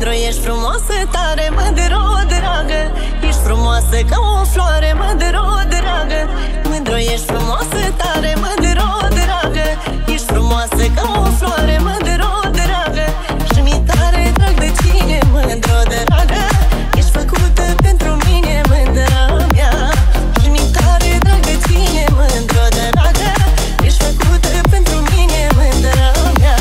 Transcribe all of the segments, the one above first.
Mândru, ești frumoasă tare, mândru, dragă. Ești frumoasă ca o floare, mândru, dragă. Mândru, ești frumoasă tare, mândru, dragă. Ești frumoasă ca o floare, mândru, dragă. Și mi tare drag de tine, mândru, dragă. Ești făcută pentru mine, mândra mea. Și mi tare drag de tine, mândru, dragă. Ești făcută pentru mine, mândra mea.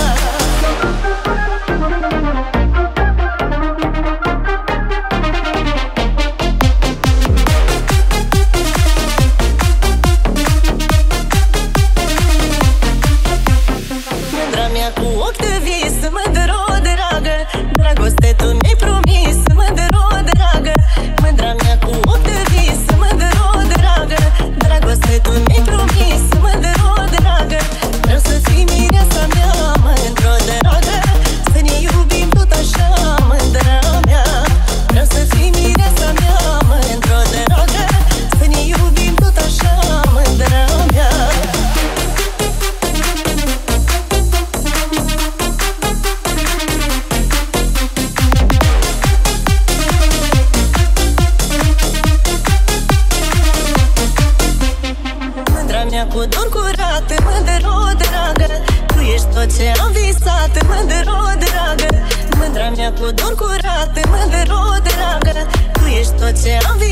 Mândra mea cu ochi de vis, mândru, dragă. Dragoste tu mi-ai promis, mândru, dragă. Mândra mea cu ochi de vis, mândru, dragă. Dragoste tu mi-ai promis, mândru, dragă. Vreau să fii mireasa mea, mândru, dragă. Să ne iubim tot așa, mândra mea. Vreau să fii mireasa mea, mândru, dragă. Să ne iubim tot așa, mândra mea. Mândra mea cu dor curat, mândru, dragă. Tu ești tot ce am visat, mândru, dragă. Mândra mea cu dor curat, mândru, dragă. Tu ești tot ce am visat.